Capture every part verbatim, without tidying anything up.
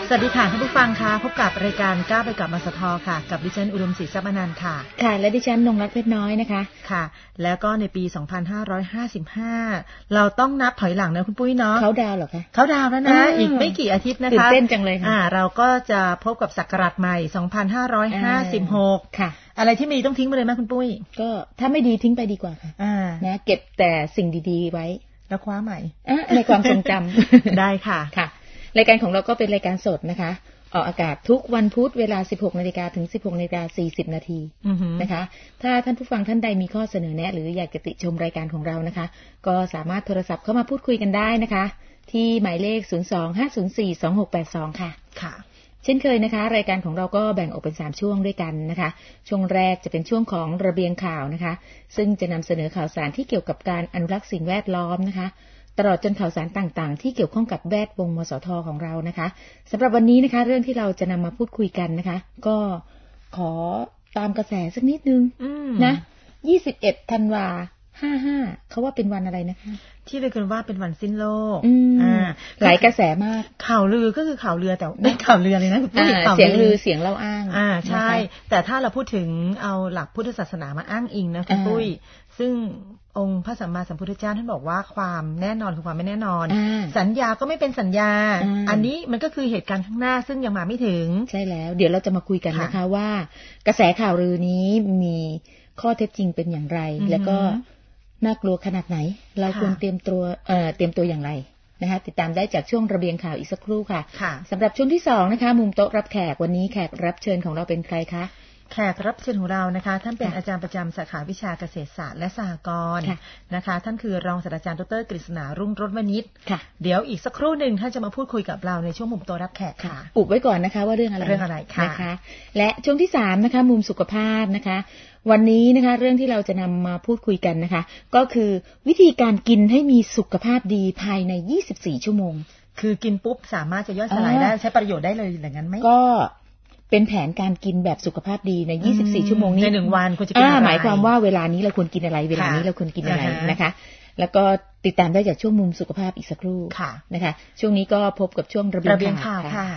สวัสดีค่ะท่านผู้ฟังค่ะพบกับรายการก้าวไปกับมสทค่ะกับดิฉันอุดมศรีทรัพย์อนันต์ค่ะค่ะและดิฉันนงรักเพชรน้อยนะคะค่ะแล้วก็ในปีสองพันห้าร้อยห้าสิบห้าเราต้องนับถอยหลังนะคุณปุ้ยเนาะเขาดาวเหรอคะเขาดาวแล้วนะอีกไม่กี่อาทิตย์นะคะตื่นเต้นจังเลยค่ะอ่าเราก็จะพบกับศักราชใหม่สองพันห้าร้อยห้าสิบหกค่ะอะไรที่มีต้องทิ้งไปเลยไหมคุณปุ้ยก็ถ้าไม่ดีทิ้งไปดีกว่าค่ะอ่านะเก็บแต่สิ่งดีๆไว้แล้วคว้าใหม่ในความทรงจำได้ค่ะค่ะรายการของเราก็เป็นรายการสดนะคะออกอากาศทุกวันพุธเวลา สิบหกนาฬิกา ถึง สิบหกนาฬิกาสี่สิบ นาทีนะคะถ้าท่านผู้ฟังท่านใดมีข้อเสนอแนะหรืออยากจะติชมรายการของเรานะคะก็สามารถโทรศัพท์เข้ามาพูดคุยกันได้นะคะที่หมายเลขศูนย์ สอง ห้า ศูนย์ สี่ สอง หก แปด สองค่ะค่ะเช่นเคยนะคะรายการของเราก็แบ่งออกเป็นสามช่วงด้วยกันนะคะช่วงแรกจะเป็นช่วงของระเบียงข่าวนะคะซึ่งจะนำเสนอข่าวสารที่เกี่ยวกับการอนุรักษ์สิ่งแวดล้อมนะคะตลอดจนข่าวสารต่างๆที่เกี่ยวข้องกับแวดวงมสทของเรานะคะสำหรับวันนี้นะคะเรื่องที่เราจะนำมาพูดคุยกันนะคะก็ขอตามกระแสสักนิดนึงนะยี่สิบเอ็ดธันวาห้าสิบห้าเขาว่าเป็นวันอะไรนะคะที่เรียกกันว่าเป็นวันสิ้นโลกอ่าหลายกระแสมากข่าวลือก็คือข่าวเรือแต่ไม่ข่าวเรือเลยนะพูดข่าวเสียงลือเสียงเล่าอ้างอ่าใช่แต่ถ้าเราพูดถึงเอาหลักพุทธศาสนามาอ้างอิงนะคุณปุ้ยซึ่งองค์พระสัมมาสัมพุทธเจ้าท่านบอกว่าความแน่นอนคือความไม่แน่นอนสัญญาก็ไม่เป็นสัญญาอันนี้มันก็คือเหตุการณ์ข้างหน้าซึ่งยังมาไม่ถึงใช่แล้วเดี๋ยวเราจะมาคุยกันนะคะว่ากระแสข่าวลือนี้มีข้อเท็จจริงเป็นอย่างไรแล้วก็น่ากลัวขนาดไหนเราควรเตรียมตัวเอ่อเตรียมตัวอย่างไรนะคะติดตามได้จากช่วงระเบียงข่าวอีกสักครู่ค่ะสำหรับช่วงที่สองนะคะมุมโต๊ะรับแขกวันนี้แขกรับเชิญของเราเป็นใครคะแขกรับเชิญของเรานะคะท่านเป็นอาจารย์ประจำสาขาวิชาเกษตรศาสตร์และสหกรณ์นะคะท่านคือรองศาสตราจารย์ดร.กฤษณารุ่งโรจน์วณิชเดี๋ยวอีกสักครู่หนึ่งท่านจะมาพูดคุยกับเราในช่วงมุมโต๊ะรับแขกค่ะอุบไว้ก่อนนะคะว่าเรื่องอะไรเรื่องอะไรค่ะนะคะและช่วงที่สามนะคะมุมสุขภาพนะคะวันนี้นะคะเรื่องที่เราจะนำมาพูดคุยกันนะคะก็คือวิธีการกินให้มีสุขภาพดีภายในยี่สิบสี่ชั่วโมงคือกินปุ๊บสามารถจะย่อยสลายได้ใช้ประโยชน์ได้เลยอย่างนั้นไหมก็เป็นแผนการกินแบบสุขภาพดีในยี่สิบสี่ชั่วโมงนี้ในหนึ่งวันควรจะกินอะไรหมายความว่าเวลานี้เราควรกินอะไรเวลานี้เราควรกินอะไรนะคะแล้วก็ติดตามได้จากช่วงมุมสุขภาพอีกสักครู่นะคะช่วงนี้ก็พบกับช่วงระเบียงข่าวค่ะ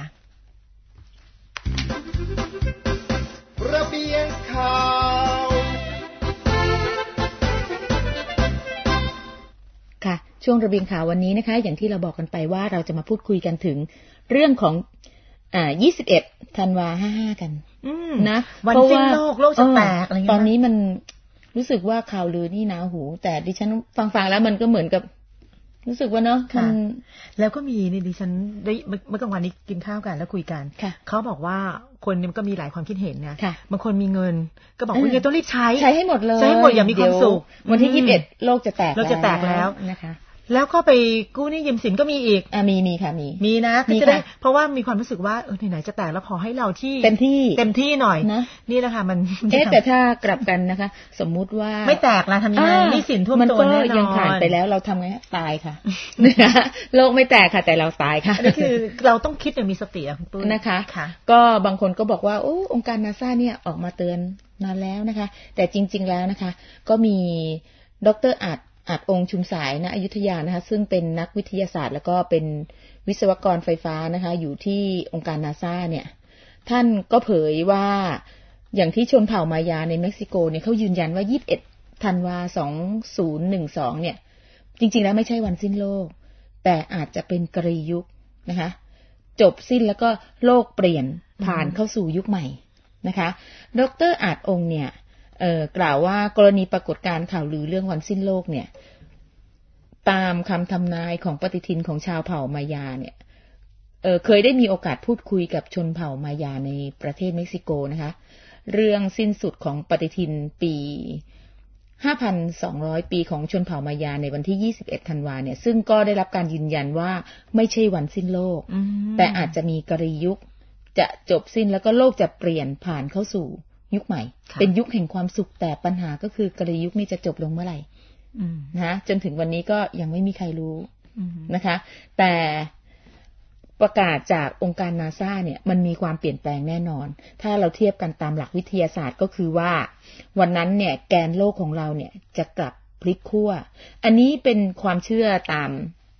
ระเบียงข่าวค่ะช่วงระเบียงข่าววันนี้นะคะอย่างที่เราบอกกันไปว่าเราจะมาพูดคุยกันถึงเรื่องของอ่ายี่สิบเอ็ดธันวาห้าสิบห้ากันนะวันสิ้นโลกโลกจะแตกอะไรอย่างเงี้ยตอนนี้มันรู้สึกว่าข่าวลือนี่หนาหูแต่ดิฉันฟังๆแล้วมันก็เหมือนกับรู้สึกว่าเนาะมันแล้วก็มีนี่ดิฉันได้เมื่อกลางวันนี้กินข้าวกันแล้วคุยกันเขาบอกว่าคนมันก็มีหลายความคิดเห็นนะบางคนมีเงินก็บอกว่าเงินต้องรีบใช้ใช้ให้หมดเลยใช้ให้หมดอย่ามีความสุขวันที่ยี่สิบเอ็ดโลกจะแตกโลกจะแตกแล้วนะคะแล้วก็ไปกู้หนี้ยืมสินก็มีอีกอ่ามีมีค่ะมีมีนะก็จะได้เพราะว่ามีความรู้สึกว่าเออไหนๆจะแตกแล้วพอให้เราที่เต็มที่เต็มที่หน่อยนะนี่แหละค่ะมันเอ๊ะแต่ถ้ากลับกันนะคะสมมุติว่าไม่แตกละทำยังไงหนี้สินท่วมตัวแน่นอนมันก็ยังผ่านไปแล้วเราทำไงตายค่ะโลกไม่แตกค่ะแต่เราตายค่ะนี่คือเราต้องคิดอย่างมีสติคุณปุ้ยนะคะก็บางคนก็บอกว่าโอ้องค์การนาซาเนี่ยออกมาเตือนนานแล้วนะคะแต่จริงๆแล้วนะคะก็มีดร.อาจอาจองค์ชุมสายณอยุธยานะคะซึ่งเป็นนักวิทยาศาสตร์แล้วก็เป็นวิศวกรไฟฟ้านะคะอยู่ที่องค์การนาซาเนี่ยท่านก็เผยว่าอย่างที่ชนเผ่ามายาในเม็กซิโกเนี่ยเขายืนยันว่ายี่สิบเอ็ดธันวาสองพันสิบสองเนี่ยจริงๆแล้วไม่ใช่วันสิ้นโลกแต่อาจจะเป็นกรียุคนะคะจบสิ้นแล้วก็โลกเปลี่ยนผ่านเข้าสู่ยุคใหม่นะคะดร.อาจองค์เนี่ยเอ่อกล่าวว่ากรณีปรากฏการณ์ข่าวลือเรื่องวันสิ้นโลกเนี่ยตามคำทำนายของปฏิทินของชาวเผ่ามายาเนี่ยเอ่อเคยได้มีโอกาสพูดคุยกับชนเผ่ามายาในประเทศเม็กซิโกนะคะเรื่องสิ้นสุดของปฏิทินปี ห้าพันสองร้อย ปีของชนเผ่ามายาในวันที่ยี่สิบเอ็ดธันวาเนี่ยซึ่งก็ได้รับการยืนยันว่าไม่ใช่วันสิ้นโลกแต่อาจจะมีกรียุคจะจบสิ้นแล้วก็โลกจะเปลี่ยนผ่านเข้าสู่ยุคใหม่เป็นยุคแห่งความสุขแต่ปัญหาก็คือกรียุคนี้จะจบลงเมื่อไหร่นะจนถึงวันนี้ก็ยังไม่มีใครรู้นะคะแต่ประกาศจากองค์การนาซาเนี่ยมันมีความเปลี่ยนแปลงแน่นอนถ้าเราเทียบกันตามหลักวิทยาศาสตร์ก็คือว่าวันนั้นเนี่ยแกนโลกของเราเนี่ยจะกลับพลิกขั้วอันนี้เป็นความเชื่อตาม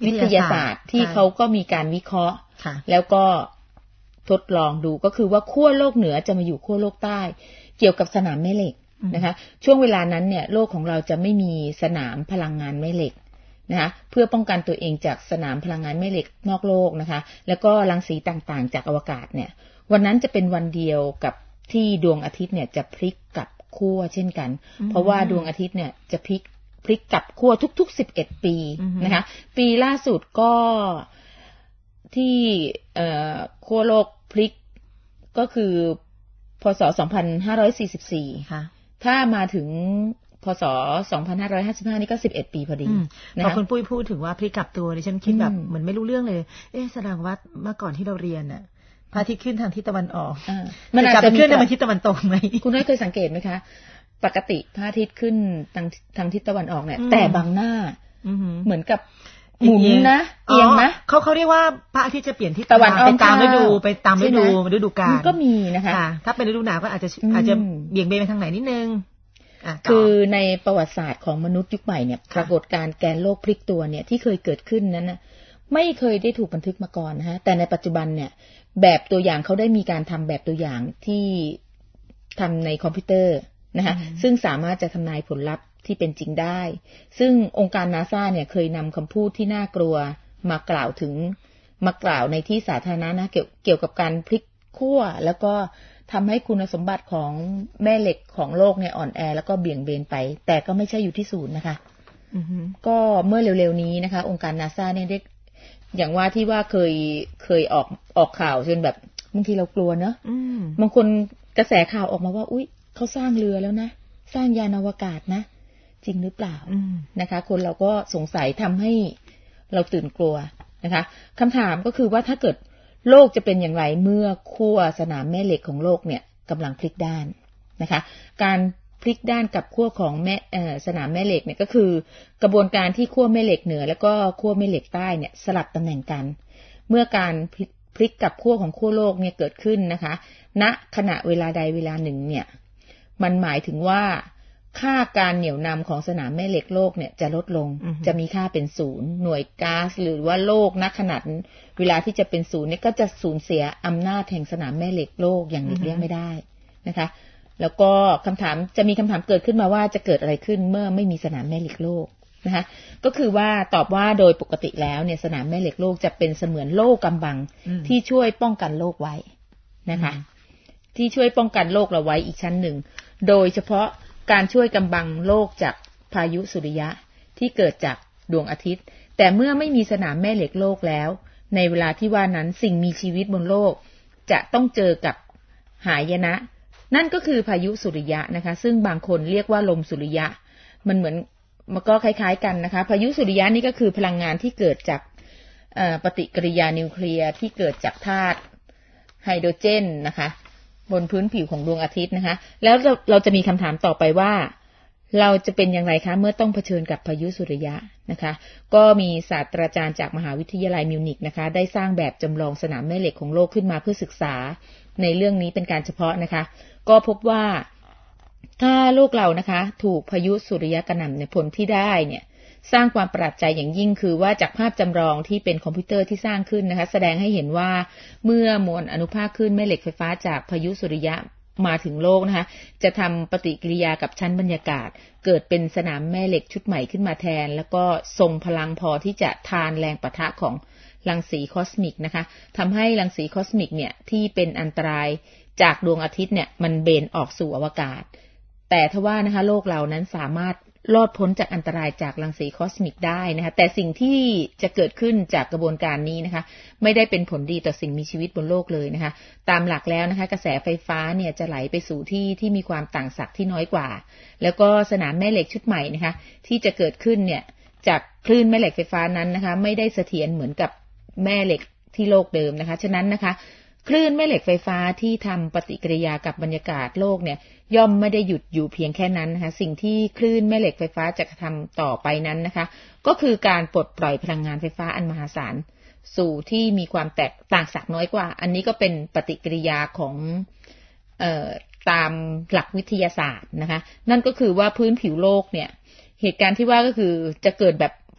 วิทยาศาสตร์ที่เขาก็มีการวิเคราะห์แล้วก็ทดลองดูก็คือว่าขั้วโลกเหนือจะมาอยู่ขั้วโลกใต้เกี่ยวกับสนามแม่เหล็กนะคะช่วงเวลานั้นเนี่ยโลกของเราจะไม่มีสนามพลังงานแม่เหล็กนะคะเพื่อป้องกันตัวเองจากสนามพลังงานแม่เหล็กนอกโลกนะคะแล้วก็รังสีต่างๆจากอวกาศเนี่ยวันนั้นจะเป็นวันเดียวกับที่ดวงอาทิตย์เนี่ยจะพลิกกลับขั้วเช่นกันเพราะว่าดวงอาทิตย์เนี่ยจะพลิกพลิกกลับขั้วทุกๆสิบเอ็ดปีนะคะปีล่าสุดก็ที่เอ่อขั้วโลกพลิกก็คือพ.ศ. สองพันห้าร้อยสี่สิบสี่ค่ะถ้ามาถึงพ.ศ. สองพันห้าร้อยห้าสิบห้านี่ก็สิบเอ็ดปีพอดีพอคุณปุ้ยพูดถึงว่าพลิกกลับตัวดิฉันคิดแบบเหมือนไม่รู้เรื่องเลยเอ๊ะแสดงว่าเมื่อก่อนที่เราเรียนน่ะพระอาทิตย์ขึ้นทางทิศตะวันออกมันอาจจะขึ้นทางทิศตะวันตกไหมคุณน้อยเคยสังเกตไหมคะปกติพระอาทิตย์ขึ้นทางทางทิศตะวันออกเนี่ยแต่บางหน้าเหมือนกับหมุนนะเอียงนะเขาเขาเรียกว่าพระอาทิตย์จะเปลี่ยนทิศตะวันไปตามฤดูไปตามฤดูฤดูกาลก็มีนะคะถ้าเป็นฤดูหนาวก็อาจจะอาจจะเบี่ยงเบนไปทางไหนนิดนึงคือในประวัติศาสตร์ของมนุษย์ยุคใหม่เนี่ยปรากฏการณ์แกนโลกพลิกตัวเนี่ยที่เคยเกิดขึ้นนั้นนะไม่เคยได้ถูกบันทึกมาก่อนนะฮะแต่ในปัจจุบันเนี่ยแบบตัวอย่างเขาได้มีการทำแบบตัวอย่างที่ทำในคอมพิวเตอร์นะคะซึ่งสามารถจะทำนายผลลัพธ์ที่เป็นจริงได้ซึ่งองค์การ NASA เนี่ยเคยนำคำพูดที่น่ากลัวมากล่าวถึงมากล่าวในที่สาธารณะนะเกี่ยวเกี่ยวกับการพลิกขั้วแล้วก็ทำให้คุณสมบัติของแม่เหล็กของโลกเนี่ยอ่อนแอแล้วก็เบี่ยงเบนไปแต่ก็ไม่ใช่อยู่ที่ศูนย์นะคะ mm-hmm. ก็เมื่อเร็วๆนี้นะคะองค์การ NASA เนี่ยได้อย่างว่าที่ว่าเคยเคยออกออกข่าวจนแบบบางทีเรากลัวเนอะ mm. บางคนกระแสข่าวออกมาว่าอุ๊ยเขาสร้างเรือแล้วนะสร้างยานอวกาศนะจริงหรือเปล่า mm. นะคะคนเราก็สงสัยทำให้เราตื่นกลัวนะคะคำถามก็คือว่าถ้าเกิดโลกจะเป็นอย่างไรเมื่อขั้วสนามแม่เหล็กของโลกเนี่ยกำลังพลิกด้านนะคะการพลิกด้านกับขั้วของแม่สนามแม่เหล็กเนี่ยก็คือกระบวนการที่ขั้วแม่เหล็กเหนือแล้วก็ขั้วแม่เหล็กใต้เนี่ยสลับตำแหน่งกันเมื่อการพลิกกับขั้วของขั้วโลกเนี่ยเกิดขึ้นนะคะณขณะเวลาใดเวลาหนึ่งเนี่ยมันหมายถึงว่าค่าการเหนี่ยวนำของสนามแม่เหล็กโลกเนี่ยจะลดลง uh-huh. จะมีค่าเป็นศูนย์หน่วยก๊าซหรือว่าโลกณขนาดเวลาที่จะเป็นศูนย์เนี่ยก็จะสูญเสียอำนาจแห่งสนามแม่เหล็กโลกอย่างหลีกเลี่ยงไม่ได้นะคะแล้วก็คำถามจะมีคำถามเกิดขึ้นมาว่าจะเกิดอะไรขึ้นเมื่อไม่มีสนามแม่เหล็กโลกนะคะก็คือว่าตอบว่าโดยปกติแล้วเนี่ยสนามแม่เหล็กโลกจะเป็นเสมือนโล่กำบัง uh-huh. ที่ช่วยป้องกันโลกไว้นะคะ uh-huh. ที่ช่วยป้องกันโลกเราไว้อีกชั้นหนึ่งโดยเฉพาะการช่วยกำบังโลกจากพายุสุริยะที่เกิดจากดวงอาทิตย์แต่เมื่อไม่มีสนามแม่เหล็กโลกแล้วในเวลาที่ว่านั้นสิ่งมีชีวิตบนโลกจะต้องเจอกับหายนะนั่นก็คือพายุสุริยะนะคะซึ่งบางคนเรียกว่าลมสุริยะมันเหมือนมันก็คล้ายๆกันนะคะพายุสุริยะนี่ก็คือพลังงานที่เกิดจากปฏิกิริยานิวเคลียร์ที่เกิดจากธาตุไฮโดรเจนนะคะบนพื้นผิวของดวงอาทิตย์นะคะแล้วเราเราจะมีคำถามต่อไปว่าเราจะเป็นอย่างไรคะเมื่อต้องเผชิญกับพายุสุริยะนะคะก็มีศาสตราจารย์จากมหาวิทยาลัยมิวนิกนะคะได้สร้างแบบจำลองสนามแม่เหล็กของโลกขึ้นมาเพื่อศึกษาในเรื่องนี้เป็นการเฉพาะนะคะก็พบว่าถ้าโลกเรานะคะถูกพายุสุริยะกระหน่ำในผลที่ได้เนี่ยสร้างความประหลาดใจอย่างยิ่งคือว่าจากภาพจำลองที่เป็นคอมพิวเตอร์ที่สร้างขึ้นนะคะแสดงให้เห็นว่าเมื่อมวลอนุภาคคลื่นแม่เหล็กไฟฟ้าจากพายุสุริยะมาถึงโลกนะคะจะทำปฏิกิริยากับชั้นบรรยากาศเกิดเป็นสนามแม่เหล็กชุดใหม่ขึ้นมาแทนแล้วก็ทรงพลังพอที่จะทานแรงปะทะของรังสีคอสมิกนะคะทำให้รังสีคอสมิกเนี่ยที่เป็นอันตรายจากดวงอาทิตย์เนี่ยมันเบนออกสู่อวกาศแต่ทว่านะคะโลกเรานั้นสามารถรอดพ้นจากอันตรายจากรังสีคอสมิกได้นะคะแต่สิ่งที่จะเกิดขึ้นจากกระบวนการนี้นะคะไม่ได้เป็นผลดีต่อสิ่งมีชีวิตบนโลกเลยนะคะตามหลักแล้วนะคะกระแสไฟฟ้าเนี่ยจะไหลไปสู่ที่ที่มีความต่างศักย์ที่น้อยกว่าแล้วก็สนามแม่เหล็กชุดใหม่นะคะที่จะเกิดขึ้นเนี่ยจากคลื่นแม่เหล็กไฟฟ้านั้นนะคะไม่ได้เสถียรเหมือนกับแม่เหล็กที่โลกเดิมนะคะฉะนั้นนะคะคลื่นแม่เหล็กไฟฟ้าที่ทำปฏิกิริยากับบรรยากาศโลกเนี่ยย่อมไม่ได้หยุดอยู่เพียงแค่นั้นนะคะสิ่งที่คลื่นแม่เหล็กไฟฟ้าจะทำต่อไปนั้นนะคะก็คือการปลดปล่อยพลังงานไฟฟ้าอันมหาศาลสู่ที่มีความแตกต่างศักย์น้อยกว่าอันนี้ก็เป็นปฏิกิริยาของเอ่อตามหลักวิทยาศาสตร์นะคะนั่นก็คือว่าพื้นผิวโลกเนี่ยเหตุการณ์ที่ว่าก็คือจะเกิดแบบ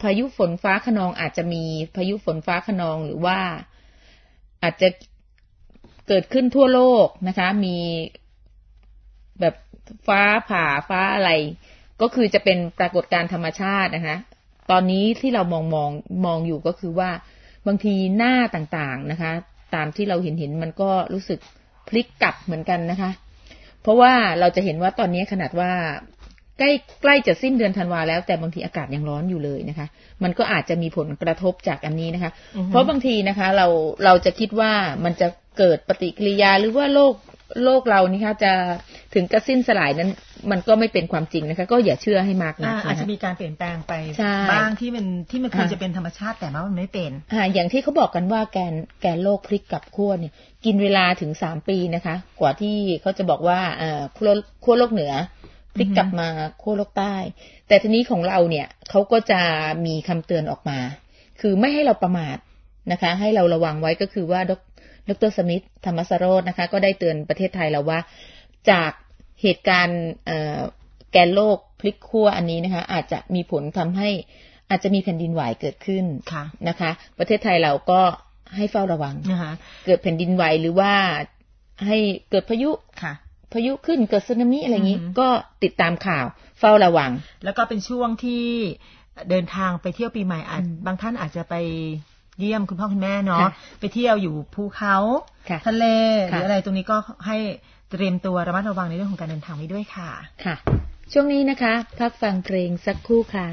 พายุฝนฟ้าคะนองอาจจะมีพายุฝนฟ้าคะนองหรือว่าอาจจะเกิดขึ้นทั่วโลกนะคะมีแบบฟ้าผ่าฟ้าอะไรก็คือจะเป็นปรากฏการณ์ธรรมชาตินะคะตอนนี้ที่เรามองมองมองอยู่ก็คือว่าบางทีหน้าต่างๆนะคะตามที่เราเห็นเห็นมันก็รู้สึกพลิกกลับเหมือนกันนะคะเพราะว่าเราจะเห็นว่าตอนนี้ขนาดว่าใกล้ใกล้จะสิ้นเดือนธันวาแล้วแต่บางทีอากาศยังร้อนอยู่เลยนะคะมันก็อาจจะมีผลกระทบจากอันนี้นะคะ uh-huh. เพราะบางทีนะคะเราเราจะคิดว่ามันจะเกิดปฏิกิริยาหรือว่าโลกโลกเรานี่ค่ะจะถึงกระสิ้นสลายนั้นมันก็ไม่เป็นความจริงนะคะก็อย่าเชื่อให้มากนักนะคะอาจจะมีการเปลี่ยนแปลงไปบ้างที่มันที่มันควรจะเป็นธรรมชาติแต่ว่ามันไม่เป็นอ่าอย่างที่เขาบอกกันว่าแกนแกนโลกพลิกกลับขั้วเนี่ยกินเวลาถึงสามปีนะคะกว่าที่เขาจะบอกว่าเอ่อขั้วขั้วโลกเหนือพลิกกลับมาขั้วโลกใต้แต่ทีนี้ของเราเนี่ยเขาก็จะมีคำเตือนออกมาคือไม่ให้เราประมาทนะคะให้เราระวังไว้ก็คือว่าดร.สมิธธรรมสโรจน์นะคะก็ได้เตือนประเทศไทยแล้วว่าจากเหตุการณ์แกนโลกพลิกขั้วอันนี้นะคะอาจจะมีผลทำให้อาจจะมีแผ่นดินไหวเกิดขึ้นนะคะประเทศไทยเราก็ให้เฝ้าระวังเกิดแผ่นดินไหวหรือว่าให้เกิดพายุพายุขึ้นเกิดสึนามิอะไรอย่างนี้ก็ติดตามข่าวเฝ้าระวังแล้วก็เป็นช่วงที่เดินทางไปเที่ยวปีใหม่อาจบางท่านอาจจะไปเยี่ยมคุณพ่อคุณแม่เนาะไปเที่ยวอยู่ภูเขาทะเลหรืออะไรตรงนี้ก็ให้เตรียมตัวระมัดระวังในเรื่องของการเดินทางไว้ด้วยค่ะค่ะช่วงนี้นะคะพักฟังเพลงสักครู่ค่ะ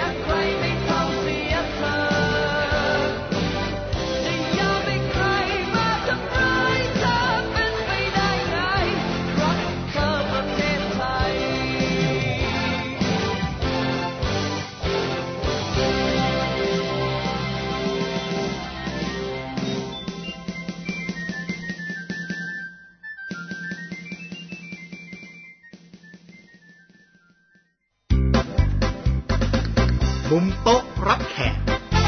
มุมโต๊ะรับแขก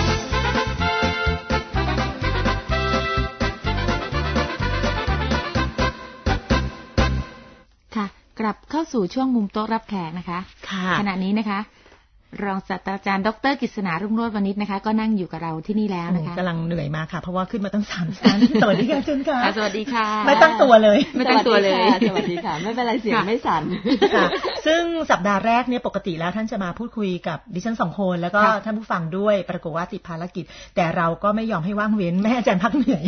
ค่ะกลับเข้าสู่ช่วงมุมโต๊ะรับแขกนะคะขณะนี้นะคะรองศาสตราจารย์ดร.กฤษณารุ่งโรจน์วณิชนะคะก็นั่งอยู่กับเราที่นี่แล้วนะคะกำลังเหนื่อยมากค่ะเพราะว่าขึ้นมาตั้งสามชั้นสวัสดีค่ะจุนค่ะสวัสดีค่ะไม่ตั้งตัวเลยไม่ตั้งตัวเลยสวัสดีค่ะไม่เป็นไรเสียงไม่สั่นค่ะซึ่งสัปดาห์แรกเนี่ยปกติแล้วท่านจะมาพูดคุยกับดิฉันสองคนแล้วก็ท่านผู้ฟังด้วยปรากฏว่าติดภารกิจแต่เราก็ไม่ยอมให้ว่างเว้นแม่อาจารย์พักเหนื่อย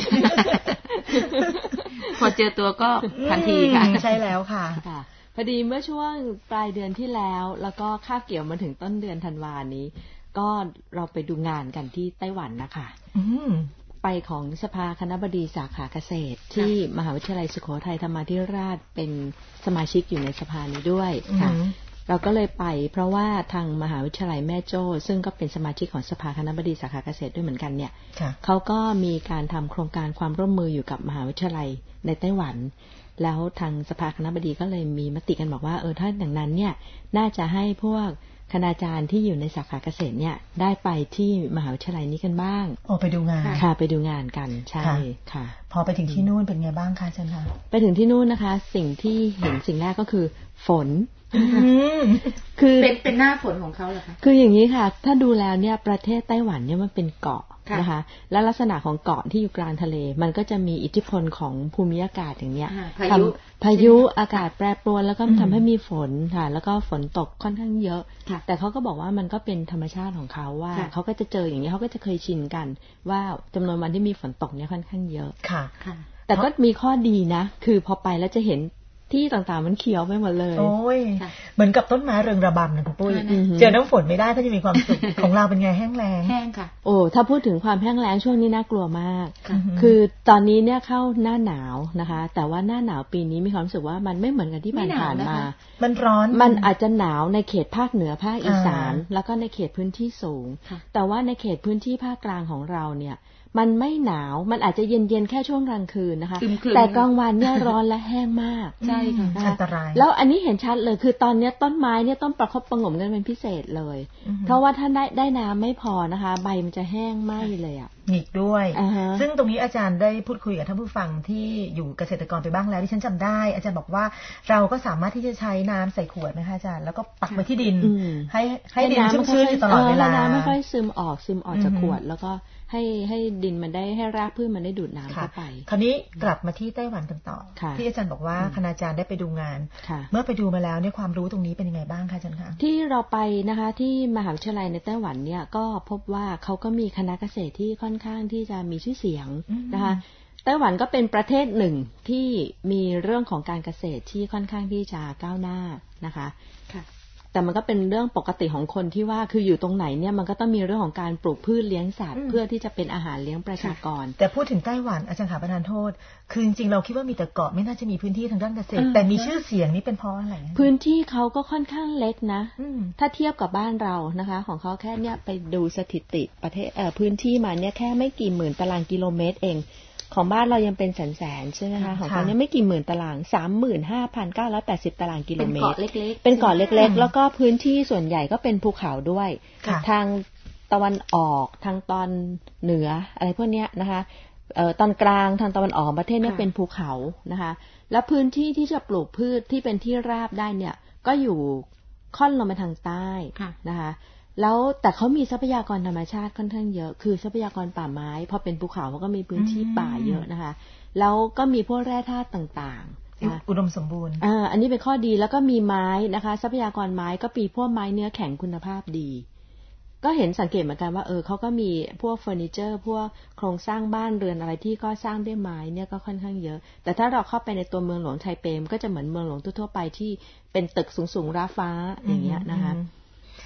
พอเจอตัวก็ทันทีค่ะใช่แล้วค่ะพอดีเมื่อช่วงปลายเดือนที่แล้วแล้วก็คาบเกี่ยวมาถึงต้นเดือนธันวานี้ก็เราไปดูงานกันที่ไต้หวันนะคะไปของสภาคณบดีสาขาเกษตรที่มหาวิทยาลัยสุโขทัยธรรมาธิราชเป็นสมาชิกอยู่ในสภานี้ด้วยค่ะเราก็เลยไปเพราะว่าทางมหาวิทยาลัยแม่โจ้ซึ่งก็เป็นสมาชิกของสภาคณบดีสาขาเกษตรด้วยเหมือนกันเนี่ยเขาก็มีการทำโครงการความร่วมมืออยู่กับมหาวิทยาลัยในไต้หวันแล้วทางสภาคณบดีก็เลยมีมติกันบอกว่าเออถ้าอย่างนั้นเนี่ยน่าจะให้พวกคณาจารย์ที่อยู่ในสาขาเกษตรเนี่ยได้ไปที่มหาวิทยาลัยนี้กันบ้างออกไปดูงานค่ะไปดูงานกันใช่ค่ะพอไปถึงที่นู่นเป็นไงบ้างคะอาจารย์คะไปถึงที่นู่นนะคะสิ่งที่เห็นสิ่งแรกก็คือฝนคือเป็นเป็นหน้าฝนของเขาเหรอคะคืออย่างนี้ค่ะถ้าดูแล้วเนี่ยประเทศไต้หวันเนี่ยมันเป็นเกาะนะคะและลักษณะของเกาะที่อยู่กลางทะเลมันก็จะมีอิทธิพลของภูมิอากาศอย่างเนี้ยพายุพายุอากาศแปรปรวนแล้วก็ทำให้มีฝนค่ะแล้วก็ฝนตกค่อนข้างเยอะแต่เขาก็บอกว่ามันก็เป็นธรรมชาติของเขาว่าเขาก็จะเจออย่างนี้เขาก็จะเคยชินกันว่าจำนวนวันที่มีฝนตกเนี่ยค่อนข้างเยอะค่ะแต่ก็มีข้อดีนะคือพอไปแล้วจะเห็นที่ต่างๆมันเขียวไปหมดเลยโอ้ยเหมือนกับต้นไม้เริงระบำนะคุณปุ้ยเจอน้ำฝนไม่ได้ก็จะมีความสุขของเราเป็นไงแห้งแล้งแห้งค่ะโอ้ถ้าพูดถึงความแห้งแล้งช่วงนี้น่ากลัวมากคือตอนนี้เนี่ยเข้าหน้าหนาวนะคะแต่ว่าหน้าหนาวปีนี้มีความรู้สึกว่ามันไม่เหมือนกันที่ผ่านมามันร้อนมันอาจจะหนาวในเขตภาคเหนือภาคอีสานแล้วก็ในเขตพื้นที่สูงแต่ว่าในเขตพื้นที่ภาคกลางของเราเนี่ยมันไม่หนาวมันอาจจะเย็นๆแค่ช่วงกลางคืนนะคะแต่กลางวันเนี่ยร้อนและแห้งมากใช่ค่ะอันตรายแล้วอันนี้เห็นชัดเลยคือตอนนี้ต้นไม้เนี่ยต้องประคบประงมกันเป็นพิเศษเลยเพราะว่าถ้าได้ได้น้ำไม่พอนะคะใบมันจะแห้งไหม้เลยอ่ะหงิกด้วยซึ่งตรงนี้อาจารย์ได้พูดคุยกับท่านผู้ฟังที่อยู่เกษตรกรไปบ้างแล้วที่ฉันจำได้อาจารย์บอกว่าเราก็สามารถที่จะใช้น้ำใส่ขวดนะคะอาจารย์แล้วก็ปักไว้ที่ดินให้ให้ดินชุ่มชื้นอยู่ตลอดเวลาน้ำไม่ค่อยซึมออกซึมออกจากขวดแล้วก็ให้ให้ดินมันได้ให้รากพืชมันได้ดูดน้ำเข้าไปคราวนี้กลับมาที่ไต้หวันกันต่อที่อาจารย์บอกว่าคณาจารย์ได้ไปดูงานเมื่อไปดูมาแล้วเนี่ยความรู้ตรงนี้เป็นยังไงบ้างคะอาจารย์คะที่เราไปนะคะที่มหาวิทยาลัยในไต้หวันเนี่ยก็พบว่าเขาก็มีคณะเกษตรที่ค่อนข้างที่จะมีชื่อเสียงนะคะไต้หวันก็เป็นประเทศหนึ่งที่มีเรื่องของการเกษตรที่ค่อนข้างที่จะก้าวหน้านะคะแต่มันก็เป็นเรื่องปกติของคนที่ว่าคืออยู่ตรงไหนเนี่ยมันก็ต้องมีเรื่องของการปลูกพืชเลี้ยงสัตว์เพื่อที่จะเป็นอาหารเลี้ยงประชากรแต่พูดถึงไต้หวันอาจารย์ขาประทานโทษคือจริงๆเราคิดว่ามีแต่เกาะไม่น่าจะมีพื้นที่ทางด้านเกษตรแต่มีชื่อเสียงนี่เป็นเพราะอะไรพื้นที่เขาก็ค่อนข้างเล็กนะถ้าเทียบกับบ้านเรานะคะของเขาแค่เนี่ยไปดูสถิติประเทศเอ่อพื้นที่มาเนี่ยแค่ไม่กี่หมื่นตารางกิโลเมตรเองของบ้านเรายังเป็นแสนๆใช่ไหมคะของเขาเนี่ยไม่กี่หมื่นตาราง สามหมื่นห้าพันเก้าร้อยแปดสิบ ตารางกิโลเมตรเป็นเกาะเล็กๆเป็นเกาะเล็กๆแล้วก็พื้นที่ส่วนใหญ่ก็เป็นภูเขาด้วยทางตะวันออกทางตอนเหนืออะไรพวกเนี้ยนะคะเอ่อตอนกลางทางตะวันออกประเทศเนี่ยเป็นภูเขานะคะแล้วพื้นที่ที่จะปลูกพืชที่เป็นที่ราบได้เนี่ยก็อยู่ค่อนลงไปทางใต้นะคะแล้วแต่เขามีทรัพยากรธรรมชาติค่อนข้างเยอะคือทรัพยากรป่าไม้พอเป็นภูเขาเขาก็มีพื้นที่ป่าเยอะนะคะแล้วก็มีพวกแร่ธาตุต่างๆอุดมสมบูรณ์อ่าอันนี้เป็นข้อดีแล้วก็มีไม้นะคะทรัพยากรไม้ก็มีพวกไม้เนื้อแข็งคุณภาพดีก็เห็นสังเกตเหมือนกันว่าเออเขาก็มีพวกเฟอร์นิเจอร์พวกโครงสร้างบ้านเรือนอะไรที่ก็สร้างด้วยไม้เนี่ยก็ค่อนข้างเยอะแต่ถ้าเราเข้าไปในตัวเมืองหลวงไทเปก็จะเหมือนเมืองหลวงทั่วๆไปที่เป็นตึกสูงๆราฟ้าอย่างเงี้ยนะคะ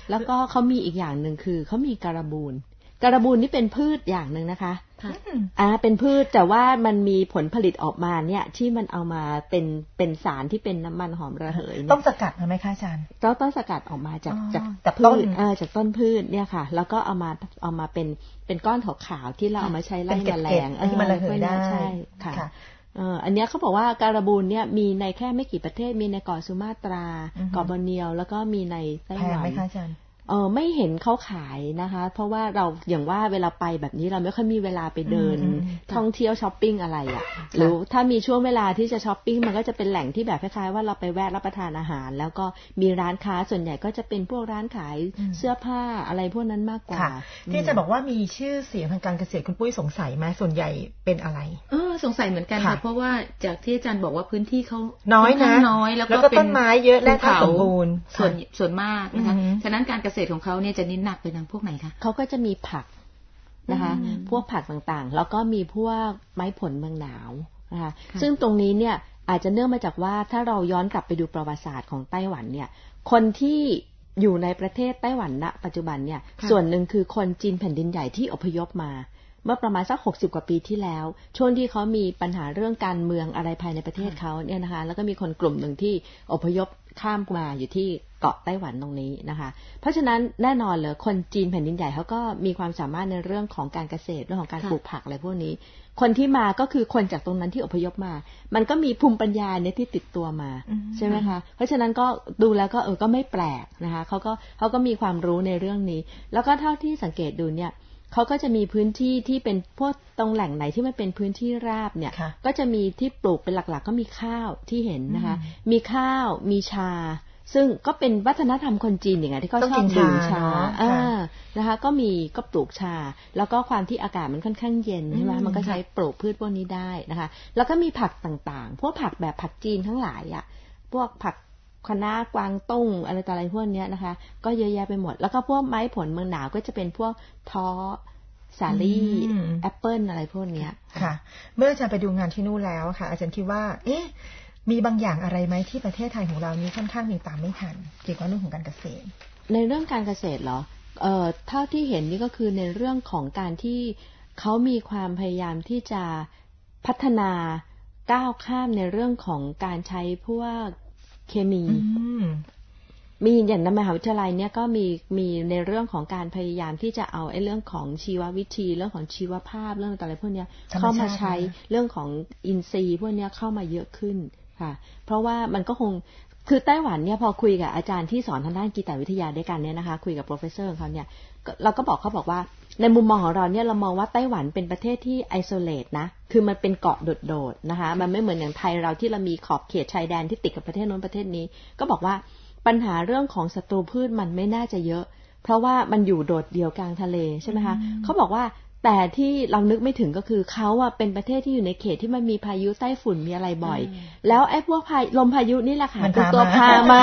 แล้วก็เขามีอีกอย่างหนึ่งคือเขามีการบูนการบูนนี่เป็นพืชอย่างหนึ่งนะคะอ่าเป็นพืชแต่ว่ามันมีผลผลิตออกมาเนี่ยที่มันเอามาเป็นเป็นสารที่เป็นน้ำมันหอมระเหยต้องสกัดไหมคะอาจารย์ต้องต้องสกัดออกมาจากจากจากพืชเออจากต้นพืชเนี่ยค่ะแล้วก็เอามาเอามาเป็นเป็นก้อนขาวๆที่เราเอามาใช้ไล่แมลงที่มันระเหยได้ใช่ค่ะอันนี้เขาบอกว่าการบูนเนี่ยมีในแค่ไม่กี่ประเทศมีในเกาะสุมาตราเกาะบอร์เนียวแล้วก็มีในไต้หวันแพงไหมคะอาจารย์เออไม่เห็นเขาขายนะคะเพราะว่าเราอย่างว่าเวลาไปแบบนี้เราไม่ค่อยมีเวลาไปเดินท่องเที่ยวช้อปปิ้งอะไรอ่ะหรือถ้ามีช่วงเวลาที่จะช้อปปิ้งมันก็จะเป็นแหล่งที่แบบคล้ายๆว่าเราไปแวะรับประทานอาหารแล้วก็มีร้านค้าส่วนใหญ่ก็จะเป็นพวกร้านขายเสื้อผ้าอะไรพวกนั้นมากกว่าที่จะบอกว่ามีชื่อเสียงทางการเกษตรคุณปุ้ยสงสัยไหมส่วนใหญ่เป็นอะไรเออสงสัยเหมือนกันค่ะเพราะว่าจากที่อาจารย์บอกว่าพื้นที่เขาน้อยนะน้อยแล้วก็ต้นไม้เยอะและถ้าสมบูรณ์ส่วนส่วนมากนะคะฉะนั้นการเกษตรของเขาเนี่ยจะหนักไปทางพวกไหนคะเขาก็จะมีผักนะคะพวกผักต่างๆแล้วก็มีพวกไม้ผลเมืองหนาวนะคะซึ่งตรงนี้เนี่ยอาจจะเนื่องมาจากว่าถ้าเราย้อนกลับไปดูประวัติศาสตร์ของไต้หวันเนี่ยคนที่อยู่ในประเทศไต้หวันณปัจจุบันเนี่ยส่วนหนึ่งคือคนจีนแผ่นดินใหญ่ที่อพยพมาเมื่อประมาณสักหกสิบกว่าปีที่แล้วช่วงที่เขามีปัญหาเรื่องการเมืองอะไรภายในประเทศเขาเนี่ยนะคะแล้วก็มีคนกลุ่มหนึ่งที่อพยพข้ามมาอยู่ที่เกาะไต้หวันตรงนี้นะคะเพราะฉะนั้นแน่นอนเลยคนจีนแผ่นดินใหญ่เขาก็มีความสามารถในเรื่องของการเกษตรเรื่องของการปลูกผักอะไรพวกนี้คนที่มาก็คือคนจากตรงนั้นที่อพยพมามันก็มีภูมิปัญญาเนี่ยที่ติดตัวมาใช่ไหมคะเพราะฉะนั้นก็ดูแล้วก็เออก็ไม่แปลกนะคะเขาก็เขาก็มีความรู้ในเรื่องนี้แล้วก็เท่าที่สังเกตดูเนี่ยเขาก็จะมีพื้นที่ที่เป็นพวกตรงแหล่งไหนที่มันเป็นพื้นที่ราบเนี่ยก็จะมีที่ปลูกเป็นหลักๆก็มีข้าวที่เห็นนะคะมีข้าวมีชาซึ่งก็เป็นวัฒนธรรมคนจีนอย่างไงที่เขาชอบดื่มชาอ่านะคะก็มีก็ปลูกชาแล้วก็ความที่อากาศมันค่อนข้างเย็นใช่ไหมมันก็ใช้ปลูกพืชพวกนี้ได้นะคะแล้วก็มีผักต่างๆพวกผักแบบผักจีนทั้งหลายอ่ะพวกผักคะน้ากวางตุ้งอะไรต่ออะไรพวกนี้นะคะก็เยอะแยะไปหมดแล้วก็พวกไม้ผลเมืองหนาวก็จะเป็นพวกท้อสาลี่แอปเปิลอะไรพวกนี้ค่ะเมื่ออาจารย์ไปดูงานที่นู่นแล้วค่ะอาจารย์คิดว่าเอ๊ะมีบางอย่างอะไรไหมที่ประเทศไทยของเรานี้ค่อนข้างมีตามไม่ทันเกี่ยวกับเรื่องของการเกษตรในเรื่องการเกษตรเหรอเอ่อเท่าที่เห็นนี่ก็คือในเรื่องของการที่เขามีความพยายามที่จะพัฒนาก้าวข้ามในเรื่องของการใช้พวกเคมีมีอย่างในมหาวิทยาลัยเนี่ยก็มีมีในเรื่องของการพยายามที่จะเอาไอ้เรื่องของชีววิธีเรื่องของชีวภาพเรื่องอะไรพวกนี้เข้ามาใช้เรื่องของอินทรีย์พวกนี้เข้ามาเยอะขึ้นค่ะเพราะว่ามันก็คงคือไต้หวันเนี่ยพอคุยกับอาจารย์ที่สอนทางด้านกีตวิทยาด้วยกันเนี่ยนะคะคุยกับโปรเฟสเซอร์ของเขาเนี่ยเราก็บอกเขาบอกว่าในมุมมองของเราเนี่ยเรามองว่าไต้หวันเป็นประเทศที่ไอโซเลตนะคือมันเป็นเกาะโดดๆนะคะมันไม่เหมือนอย่างไทยเราที่เรามีขอบเขตชายแดนที่ติดกับประเทศโน้นประเทศนี้ก็บอกว่าปัญหาเรื่องของศัตรูพืชมันไม่น่าจะเยอะเพราะว่ามันอยู่โดดเดี่ยวกลางทะเลใช่ไหมคะเขาบอกว่าแต่ที่เรานึกไม่ถึงก็คือเขาอะเป็นประเทศที่อยู่ในเขตที่มันมีพายุไต้ฝุ่นมีอะไรบ่อยแล้วไอ้พวกพาลมพายุนี่แหละค่ะเป็นตัวพามา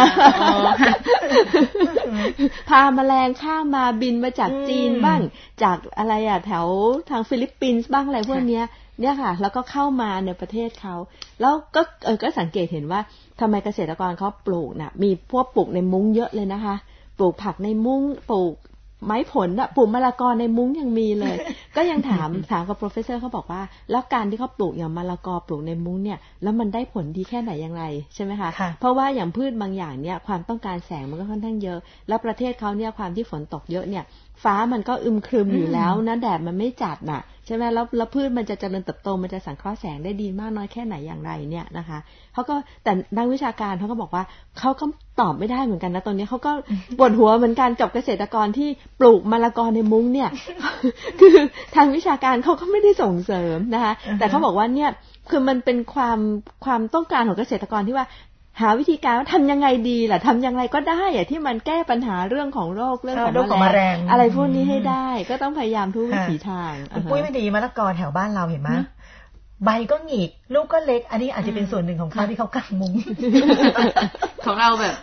พาแมลงข้ามมาบินมาจากจีนบ้างจากอะไรอะแถวทางฟิลิปปินส์บ้างอะไรพวกเนี้ยเนี่ยค่ะแล้วก็เข้ามาในประเทศเขาแล้วก็เออก็สังเกตเห็นว่าทำไมเกษตรกรเขาปลูกน่ะมีพวกปลูกในมุ้งเยอะเลยนะคะปลูกผักในมุ้งปลูกไม้ผลน่ะปลูกมะละกอในมุ้งยังมีเลย ก็ยังถามถามกับโปรเฟสเซอร์เขาบอกว่าแล้วการที่เขาปลูกอย่างมะละกอปลูกในมุ้งเนี่ยแล้วมันได้ผลดีแค่ไหนอย่างไรใช่ไหมคะเพราะว่าอย่างพืชบางอย่างเนี่ยความต้องการแสงมันก็ค่อนข้างเยอะแล้วประเทศเขาเนี่ยความที่ฝนตกเยอะเนี่ยฟ้ามันก็อึมครึมอยู่แล้วนะแดดมันไม่จัดน่ะใช่ไหมแล้วแล้วพืชมันจะเจริญเติบโตมันจะสังเคราะห์แสงได้ดีมากน้อยแค่ไหนอย่างไรเนี่ยนะคะเขาก็แต่นักวิชาการเขาก็บอกว่าเขาก็ตอบไม่ได้เหมือนกันนะตอนนี้เขาก็ปวดหัวเหมือนกันกับเกษตรกรที่ปลูกมะละกอในมุ้งเนี่ยคือทางวิชาการเขาก็ไม่ได้ส่งเสริมนะคะแต่เขาบอกว่าเนี่ยคือมันเป็นความความต้องการของเกษตรกรที่ว่าหาวิธีการว่าทำยังไงดีล่ะทำยังไงก็ได้อะที่มันแก้ปัญหาเรื่องของโรคเรื่องของแมลงอะไรพวกนี้ให้ได้ก็ต้องพยายามทุกวิถีทางปุ้ยไม่ดีมะละกอแถวบ้านเราเห็นไหมใบก็หงิกลูกก็เล็กอันนี้อาจจะเป็นส่วนหนึ่งของเขาที่เขากางมุ้งของเราแบบ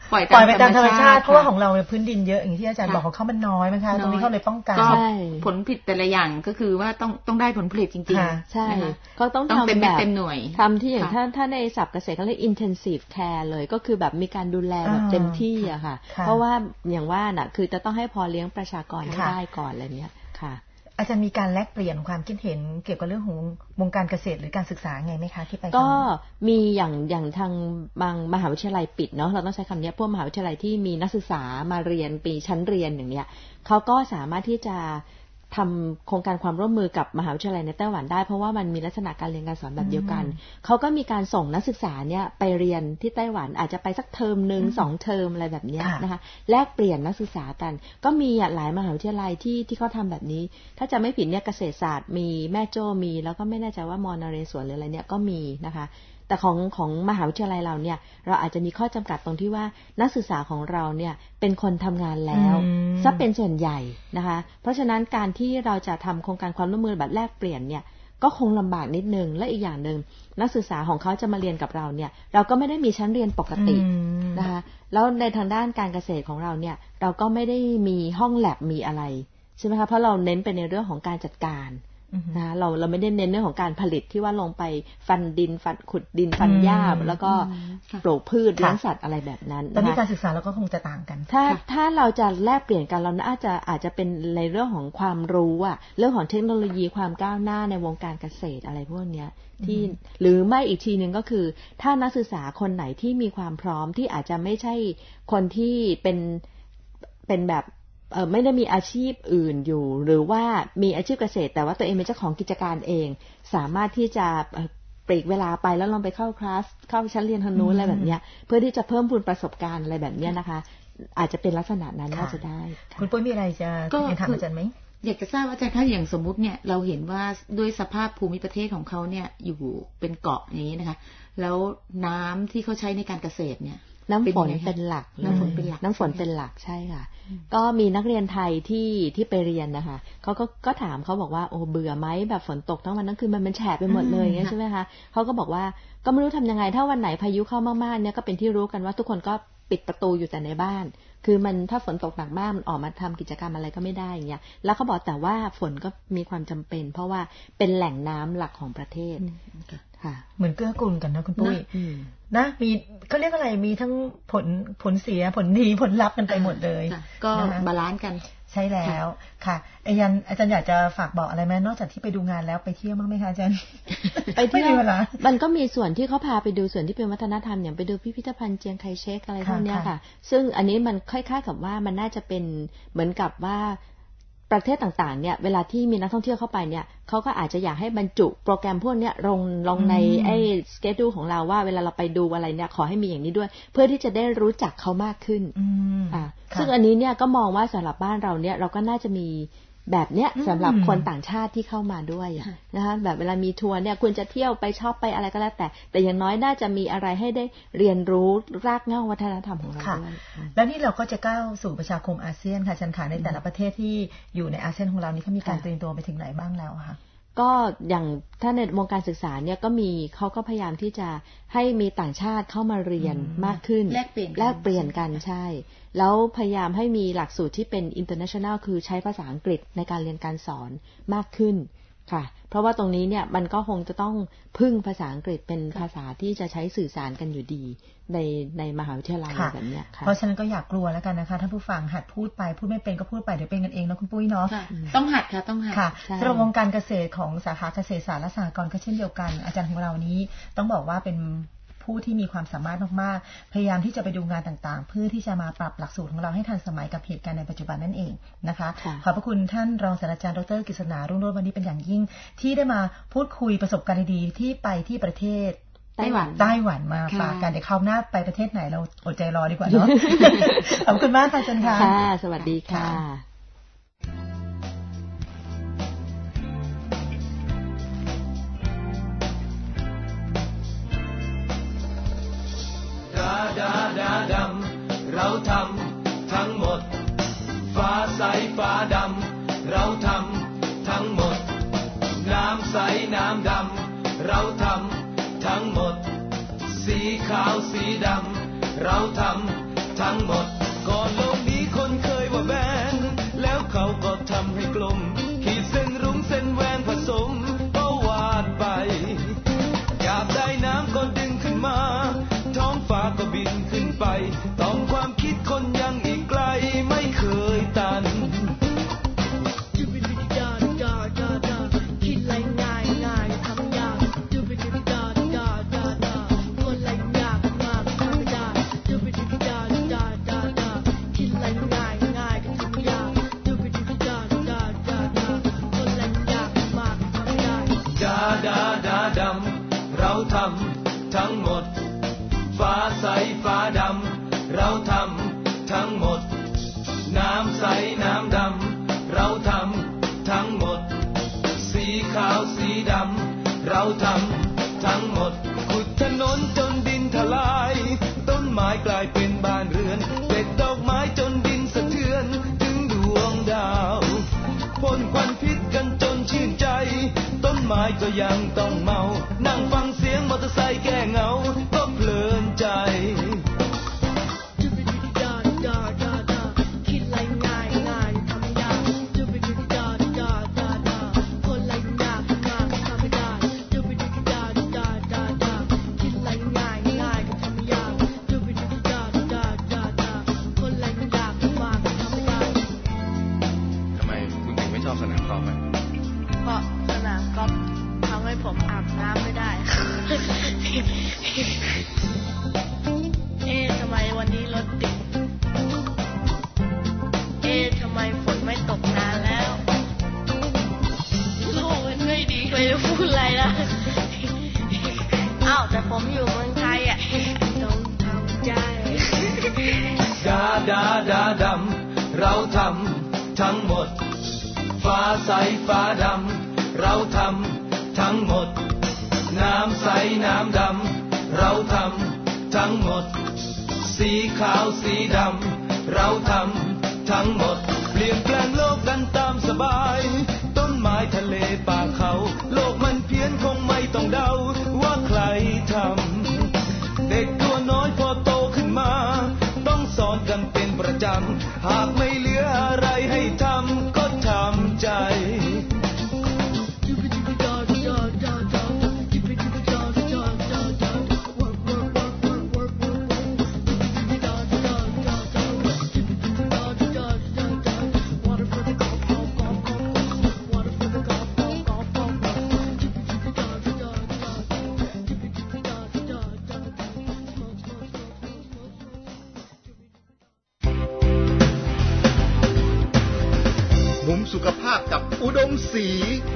ปล่อยปล่อยไปตามธรรมชาติเพราะว่าของเราพื้นดินเยอะอย่างที่อาจารย์บอกของเขามันน้อยมั้งคะตรงนี้เขาเลยป้องกันผลผลิตแต่ละอย่างก็คือว่าต้องต้องได้ผลผลิตจริงๆใช่ก็ต้องทำแบบเต็มหน่วยทำที่อย่างถ้าถ้าในศัพท์เกษตรเขาเรียก intensive care เลยก็คือแบบมีการดูแลแบบเต็มที่อะค่ะเพราะว่าอย่างว่าน่ะคือจะต้องให้พอเลี้ยงประชากรได้ก่อนอะไรเนี้ยค่ะอาจารย์มีการแลกเปลี่ยนความคิดเห็นเกี่ยวกับเรื่องของวงการเกษตรหรือการศึกษาไงไหมคะที่ไปก็มีอย่างอย่างทางบางมหาวิทยาลัยปิดเนาะเราต้องใช้คำนี้พวกมหาวิทยาลัยที่มีนักศึกษามาเรียนปีชั้นเรียนอย่างเนี้ยเขาก็สามารถที่จะทำโครงการความร่วมมือกับมหาวิทยาลัยในไต้หวันได้เพราะว่ามันมีลักษณะการเรียนการสอนแบบเดียวกันเขาก็มีการส่งนักศึกษาเนี่ยไปเรียนที่ไต้หวันอาจจะไปสักเทอมหนึ่งสองเทอมอะไรแบบนี้นะคะแลกเปลี่ยนนักศึกษากันก็มีหลายมหาวิทยาลัยที่ที่เขาทำแบบนี้ถ้าจะไม่ผิดเนี่ยเกษตรศาสตร์มีแม่โจ้มีแล้วก็ไม่แน่ใจว่ามอนาเรศวรหรืออะไรเนี่ยก็มีนะคะแต่ของของมหาวิทยาลัยเราเนี่ยเราอาจจะมีข้อจำกัดตรงที่ว่านักศึกษาของเราเนี่ยเป็นคนทำงานแล้วซะเป็นส่วนใหญ่นะคะเพราะฉะนั้นการที่เราจะทำโครงการความร่วมมือแบบแลกเปลี่ยนเนี่ยก็คงลำบากนิดนึงและอีกอย่างหนึ่งนักศึกษาของเขาจะมาเรียนกับเราเนี่ยเราก็ไม่ได้มีชั้นเรียนปกตินะคะแล้วในทางด้านการเกษตรของเราเนี่ยเราก็ไม่ได้มีห้องแลบมีอะไรใช่ไหมคะเพราะเราเน้นไปในเรื่องของการจัดการนะเราเราไม่ได้เน้นเรื่องของการผลิตที่ว่าลงไปฟันดินฟันขุดดินฟันหญ้าแล้วก็ปลูกพืชเลี้ยงสัตว์อะไรแบบนั้นตอนนี้การศึกษาเราก็คงจะต่างกันถ้าถ้าเราจะแลกเปลี่ยนกันเราอาจจะอาจจะเป็นในเรื่องของความรู้อะเรื่องของเทคโนโลยีความก้าวหน้าในวงการเกษตรอะไรพวกนี้ที่หรือไม่อีกทีนึงก็คือถ้านักศึกษาคนไหนที่มีความพร้อมที่อาจจะไม่ใช่คนที่เป็นเป็นแบบเอ่อไม่ได้มีอาชีพอื่นอยู่หรือว่ามีอาชีพเกษตรแต่ว่าตัวเองเป็นเจ้าของกิจการเองสามารถที่จะปลีกเวลาไปแล้วลองไปเข้าคลาสเข้าชั้นเรียนทางนู้นอะไรแบบเนี้ยเพื่อที่จะเพิ่มพูนประสบการณ์อะไรแบบเนี้ยนะคะอาจจะเป็นลักษณะนั้นน่าจะได้คุณปุ้ยมีอะไรจะถามอาจารย์ไหมอยากจะทราบว่าอาจารย์คะอย่างสมมุติเนี่ยเราเห็นว่าด้วยสภาพภูมิประเทศของเขาเนี่ยอยู่เป็นเกาะอย่างนี้นะคะแล้วน้ำที่เขาใช้ในการเกษตรเนี่ยน้ำฝนเป็นหลักน้ำฝนเป็นหลักน้ำฝนเป็นหลักใช่ค่ะก็มีนักเรียนไทยที่ที่ไปเรียนนะคะเขาก็ก็ถามเขาบอกว่าโอ้เบื่อไหมแบบฝนตกทั้งวันทั้งคืนมันเป็นแฉะไปหมดเลยอย่างเงี้ยใช่ไหมคะเขาก็บอกว่าก็ไม่รู้ทำยังไงถ้าวันไหนพายุเข้ามากๆเนี่ยก็เป็นที่รู้กันว่าทุกคนก็ปิดประตูอยู่แต่ในบ้านคือมันถ้าฝนตกหนักมากมันออกมาทำกิจกรรมอะไรก็ไม่ได้อย่างเงี้ยแล้วเขาบอกแต่ว่าฝนก็มีความจำเป็นเพราะว่าเป็นแหล่งน้ำหลักของประเทศค่ะเหมือนเกื้อกูลกันนะคุณปุ้ยนะมีเขาเรียกอะไรมีทั้งผลผลเสียผลดีผลลัพธ์กันไปหมดเลยก็บาลานซ์กันใช่แล้วค่ะอาจารย์อาจารย์อยากจะฝากบอกอะไรไหมนอกจากที่ไปดูงานแล้วไปเที่ยวบ้างไหมคะอาจารย์ไปเที่ยวมันก็มีส่วนที่เขาพาไปดูส่วนที่เป็นวัฒนธรรมอย่างไปดูพิพิธภัณฑ์เจียงไคเชกอะไรพวกนี้ค่ะซึ่งอันนี้มันคล้ายๆกับว่ามันน่าจะเป็นเหมือนกับว่าประเทศต่างๆเนี่ยเวลาที่มีนักท่องเที่ยวเข้าไปเนี่ยเขาก็อาจจะอยากให้บรรจุโปรแกรมพวกนี้ลงลงในไอ้สเกดูของเราว่าเวลาเราไปดูอะไรเนี่ยขอให้มีอย่างนี้ด้วยเพื่อที่จะได้รู้จักเขามากขึ้นอ่าซึ่งอันนี้เนี่ยก็มองว่าสำหรับบ้านเราเนี่ยเราก็น่าจะมีแบบเนี้ยสำหรับคนต่างชาติที่เข้ามาด้วยนะคะแบบเวลามีทัวร์เนี่ยคุณจะเที่ยวไปชอบไปอะไรก็แล้วแต่แต่อย่างน้อยน่าจะมีอะไรให้ได้เรียนรู้รากเหง้าวัฒนธรรมของเราด้วยแล้วนี่เราก็จะก้าวสู่ประชาคมอาเซียนค่ะชันขาในแต่ละประเทศที่อยู่ในอาเซียนของเรานี่เขามีการเตรียมตัวไปถึงไหนบ้างแล้วคะก็อย่างถ้าในวงการศึกษาเนี่ยก็มีเขาก็พยายามที่จะให้มีต่างชาติเข้ามาเรียนมากขึ้นแลกเปลี่ยนแลกเปลี่ยนกันใช่แล้วพยายามให้มีหลักสูตรที่เป็น international คือใช้ภาษาอังกฤษในการเรียนการสอนมากขึ้นค่ะเพราะว่าตรงนี้เนี่ยมันก็คงจะต้องพึ่งภาษาอังกฤษเป็นภาษาที่จะใช้สื่อสารกันอยู่ดีในในมหาวิทยาลัยแบบนี้ค่ะเพราะฉะนั้นก็อยากกลัวแล้วกันนะคะท่านผู้ฟังหัดพูดไปพูดไม่เป็นก็พูดไปเดี๋ยวเป็นกันเองนะคุณปุ้ยเนาะต้องหัดค่ะต้องหัดค่ะสำหรับวงการเกษตรของสาขาเกษตรศาสตร์และสหกรณ์ก็เช่นเดียวกันอาจารย์ของเรานี้ต้องบอกว่าเป็นผู้ที่มีความสามารถมากๆพยายามที่จะไปดูงานต่างๆเพื่อที่จะมาปรับหลักสูตรของเราให้ทันสมัยกับเหตุการณ์ในปัจจุบันนั่นเองนะคะขอบพระคุณท่านรองศาสตราจารย์ดร.กฤษณารุ่งโรจน์วันนี้เป็นอย่างยิ่งที่ได้มาพูดคุยประสบการณ์ดีๆที่ไปที่ประเทศไต้หวันไต้หวันมาฝากกันเดี๋ยวคราวหน้าไปประเทศไหนเราอดใจรอดีกว่าเนาะขอบคุณมากค่ะอาจารย์ค่ะค่ะสวัสดีค่ะดาดาดำเราทำทั้งหมดฟ้าใสฟ้าดำเราทำทั้งหมดน้ำใสน้ำดำเราทำทั้งหมดสีขาวสีดำเราทำทั้งหมดก่อนโลกนี้คนเคยว่าแบนแล้วเขาก็ทำให้กลมขีดเส้นรุ้งเส้นแหวนผสมก็วาดไปอยากได้น้ำก็ดึงขึ้นมาท้องฟ้าก็บินขึ้นไปต้องความคิดคนยังอีกไกลไม่เคยตันเราทำทั้งหมดฟ้าใสฟ้าดำเราทำทั้งหมดน้ำใสน้ำดำเราทำทั้งหมดสีขาวสีดำเราทำทั้งหมดขุดถนนจนดินถลายต้นไม้กลายเป็นบ้านเรือนเด็ดดอกไม้จนดินสะเทือนถึงดวงดาวพ่นควันพิษกันจนชื่นใจต้นไม้ก็ยังต้องเมานั่งฟังเสียงมอเตอร์ไซค์แก้เหงาก็เพลินใจเราทำทั้งหมดฟ้าใสฟ้าดำเราทำทั้งหมดน้ำใสน้ำดำเราทำทั้งหมดสีขาวสีดำเราทำทั้งหมดเปลี่ยนแปลงโลกกันตามสบายต้นไม้ทะเลป่าเขาโลกมันเพี้ยนคงไม่ต้องเดาว่าใครทำเด็กตัวน้อยพอโตขึ้นมาต้องสอนกันเป็นประจำหากไม่เหลืออะไรให้ทำก็ทำใจสุขภาพกับอุดมศรี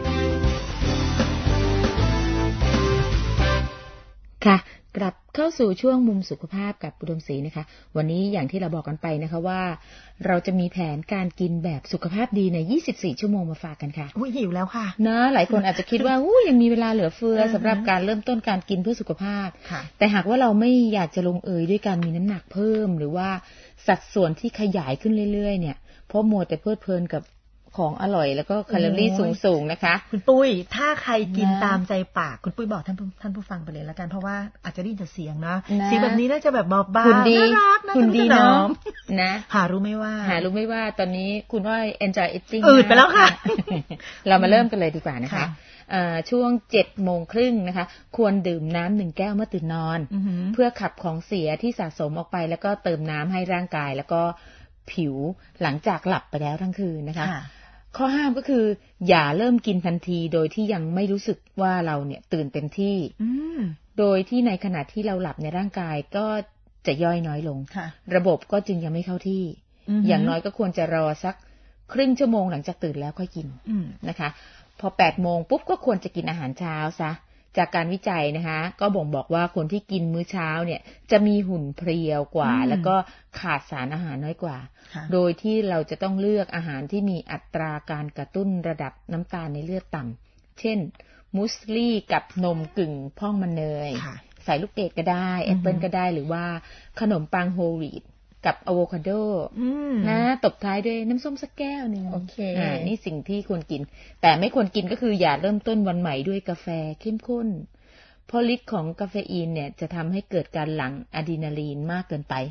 ค่ะกลับเข้าสู่ช่วงมุมสุขภาพกับอุดมศรีนะคะวันนี้อย่างที่เราบอกกันไปนะคะว่าเราจะมีแผนการกินแบบสุขภาพดีในยี่สิบสี่ชั่วโมงมาฝากกันค่ะอุ้ยหิวแล้วค่ะนะหลายคนอาจจะคิดว่าอู้ยังมีเวลาเหลือเฟือสำหรับการเริ่มต้นการกินเพื่อสุขภาพแต่หากว่าเราไม่อยากจะลงเอยด้วยการมีน้ำหนักเพิ่มหรือว่าสัดส่วนที่ขยายขึ้นเรื่อยๆเนี่ยเพราะมัวแต่เพลิดเพลินกับของอร่อยแล้วก็แคลอรี่สูงๆนะคะคุณปุ้ยถ้าใครกินตามใจปากคุณปุ้ยบอกท่านท่านผู้ฟังไปเลยแล้วกันเพราะว่าอาจจะได้ยินแต่เสียงนะเสียงแบบนี้น่าจะแบบบอบบางน่ารักนะคุณดีน้องนะหารู้ไม่ว่าหารู้ไม่ว่าตอนนี้คุณว่า enjoy eating อืดไปแล้วค่ะเรามาเริ่มกันเลยดีกว่านะคะช่วงเจ็ดโมงครึ่งนะคะควรดื่มน้ำหนึ่งแก้วเมื่อตื่นนอนเพื่อขับของเสียที่สะสมออกไปแล้วก็เติมน้ำให้ร่างกายแล้วก็ผิวหลังจากหลับไปแล้วทั้งคืนนะคะข้อห้ามก็คืออย่าเริ่มกินทันทีโดยที่ยังไม่รู้สึกว่าเราเนี่ยตื่นเต็มที่โดยที่ในขณะที่เราหลับในร่างกายก็จะย่อยน้อยลงระบบก็จึงยังไม่เข้าที่อย่างน้อยก็ควรจะรอสักครึ่งชั่วโมงหลังจากตื่นแล้วค่อยกินนะคะพอแปดโมงปุ๊บก็ควรจะกินอาหารเช้าซะจากการวิจัยนะคะก็บ่งบอกว่าคนที่กินมื้อเช้าเนี่ยจะมีหุ่นเพรียวกว่าแล้วก็ขาดสารอาหารน้อยกว่าโดยที่เราจะต้องเลือกอาหารที่มีอัตราการกระตุ้นระดับน้ำตาลในเลือดต่ำเช่นมุสลี่กับนมกึ่งพ่องมันเนยใส่ลูกเกดก็ได้แอปเปิลก็ได้หรือว่าขนมปังโฮลวีตกับอะโวคาโดนะตบท้ายด้วยน้ำส้มสักแก้วนึงโอเคอ่านี่สิ่งที่ควรกินแต่ไม่ควรกินก็คืออย่าเริ่มต้นวันใหม่ด้วยกาแฟเข้มข้นเพราะฤทธิ์ของกาเฟอีนเนี่ยจะทำให้เกิดการหลั่งอะดรีนาลีนมากเกินไป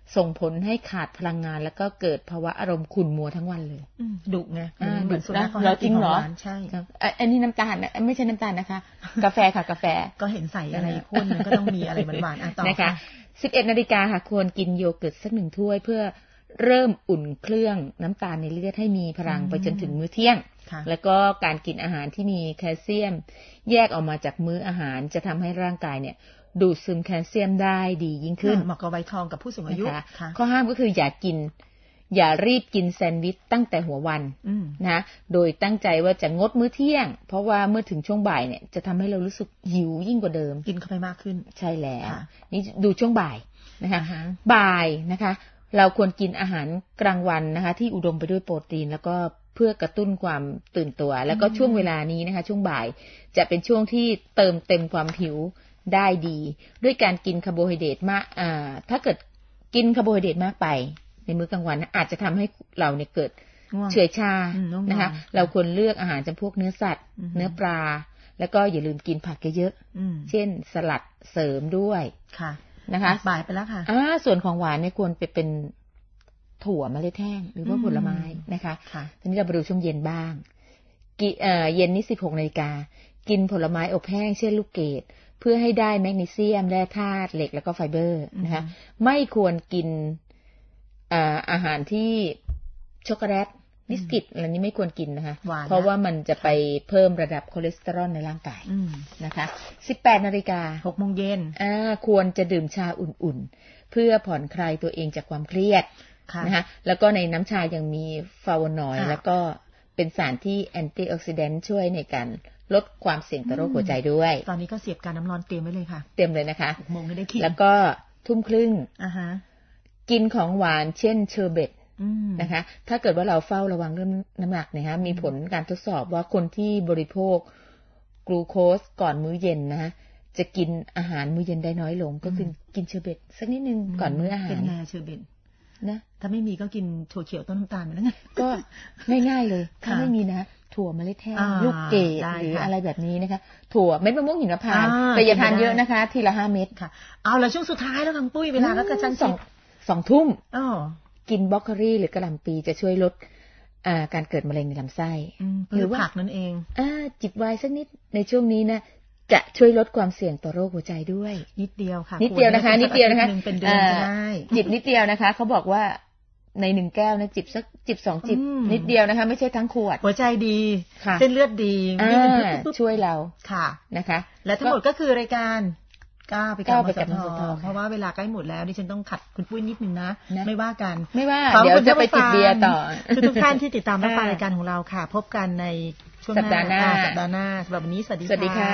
ส่งผลให้ขาดพลังงานแล้วก็เกิดภาวะอารมณ์ขุ่นมัวทั้งวันเลยดุไงเหมือนสุนัขเราจริงเหรอใช่อันนี้น้ำตาลไม่ใช่น้ำตาลนะคะกาแฟค่ะกาแฟก็เห็นใส่อะไรพ่นมันก็ต้องมีอะไรหวานๆอ่ะต่อนะคะสิบเอ็ดนาฬิกาค่ะควรกินโยเกิร์ตสักหนึ่งถ้วยเพื่อเริ่มอุ่นเครื่องน้ำตาลในเลือดให้มีพลังไปจนถึงมื้อเที่ยงแล้วก็การกินอาหารที่มีแคลเซียมแยกออกมาจากมื้ออาหารจะทำให้ร่างกายเนี่ยดูดซึมแคลเซียมได้ดียิ่งขึ้นเหมาะกับวัยทองกับผู้สูงอายุข้อห้ามก็คืออย่ากินอย่ารีบกินแซนด์วิชตั้งแต่หัววันนะโดยตั้งใจว่าจะงดมื้อเที่ยงเพราะว่าเมื่อถึงช่วงบ่ายเนี่ยจะทำให้เรารู้สึกหิวยิ่งกว่าเดิมกินเข้าไปมากขึ้นใช่แล้วนี่ดูช่วงบ่ายนะคะบ่ายนะคะเราควรกินอาหารกลางวันนะคะที่อุดมไปด้วยโปรตีนแล้วก็เพื่อกระตุ้นความตื่นตัวแล้วก็ช่วงเวลานี้นะคะช่วงบ่ายจะเป็นช่วงที่เติมเต็มความหิวได้ดีด้วยการกินคาร์โบไฮเดรตมากอ่าถ้าเกิดกินคาร์โบไฮเดรตมากไปในมื้อกลางวันอาจจะทำให้เราเนี่ยเกิดเฉื่อยชานะคะเราควรเลือกอาหารจำพวกเนื้อสัตว์เนื้อปลาแล้วก็อย่าลืมกินผักเยอะๆเช่นสลัดเสริมด้วยค่ะนะคะบ่ายไปแล้วค่ะอ่าส่วนของหวานเนี่ยควรไปเป็นถั่วเมล็ดแห้งหรือว่าผลไม้นะคะทีนี้เราไปดูช่วงเย็นบ้างเอ่อเย็นนี้สิบหกนาฬิกากินผลไม้อบแห้งเช่นลูกเกดเพื่อให้ได้แมกนีเซียมแร่ธาตุเหล็กแล้วก็ไฟเบอร์นะคะไม่ควรกินอ่าอาหารที่ช็อกโกแลตบิสกิตอะไรนี้ไม่ควรกินนะคะเพราะว่ามันจะไปเพิ่มระดับคอเลสเตอรอลในร่างกายนะคะสิบแปดนาฬิกาหกโมงเย็นอ่าควรจะดื่มชาอุ่นๆเพื่อผ่อนคลายตัวเองจากความเครียดนะคะแล้วก็ในน้ำชายังมีฟลาโวนอยด์แล้วก็เป็นสารที่แอนตี้ออกซิแดนต์ช่วยในการลดความเสี่ยงต่อโรคหัวใจด้วยตอนนี้ก็เสียบการน้ำร้อนเตรียมไว้เลยค่ะเตรียมเลยนะคะหกโมงได้กินแล้วก็ทุ่มครึ่งอ่าฮะกินของหวานเช่นเชอร์เบตนะคะถ้าเกิดว่าเราเฝ้าระวังเรื่องน้ำหนักนะคะมีผลการทดสอบว่าคนที่บริโภคกลูโคสก่อนมื้อเย็นนะคะจะกินอาหารมื้อเย็นได้น้อยลงก็คือกินเชอร์เบตสักนิดนึงก่อนมื้ออาหารเป็นไงเชอร์เบตนะถ้าไม่มีก็กินถั่วเขียวต้นน้ำตาลไปแล้วไงก็ง่ายๆเลยถ้าไม่มีนะถั่วเมล็ดแห้งลูกเกดหรืออะไรแบบนี้นะคะถั่วเม็ดมะม่วงหิมพานต์แต่อย่าทานเยอะนะคะทีละห้าเม็ดค่ะเอาละช่วงสุดท้ายแล้วคุณปุ้ยเวลาก็กระชั้นสองสองทุ่มอ๋อกินบรอกโคลีหรือกะหล่ำปีจะช่วยลดการเกิดมะเร็งในลำไส้หรือผักนั่นเองจิบไวน์สักนิดในช่วงนี้นะจะช่วยลดความเสี่ยงต่อโรคหัวใจด้วยนิดเดียวค่ะนิดเดียวนะคะนิดเดียวนะคะเป็นเดือนก็ได้จิบนิดเดียวนะคะเขาบอกว่าในหนึ่งแก้วนะจิบสักจิบสองจิบนิดเดียวนะคะไม่ใช่ทั้งขวดหัวใจดีเส้นเลือดดีช่วยเราค่ะนะคะและทั้งหมดก็คือรายการก้าวไปกับมสท.เพราะว่าเวลาใกล้หมดแล้วดิฉันต้องขัดคุณปุ้ยนิดนึงนะไม่ว่ากันไม่ว่าเดี๋ยวจะไปจิบเบียร์ต่อทุกท่านที่ติดตามรับฟังรายการของเราค่ะพบกันในช่วงหน้าสัปดาห์หน้าสำหรับวันนี้สวัสดีค่ะสวัสดีค่ะ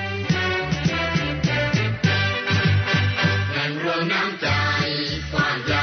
แห่งรวมน้ำใจกว้างใหญ่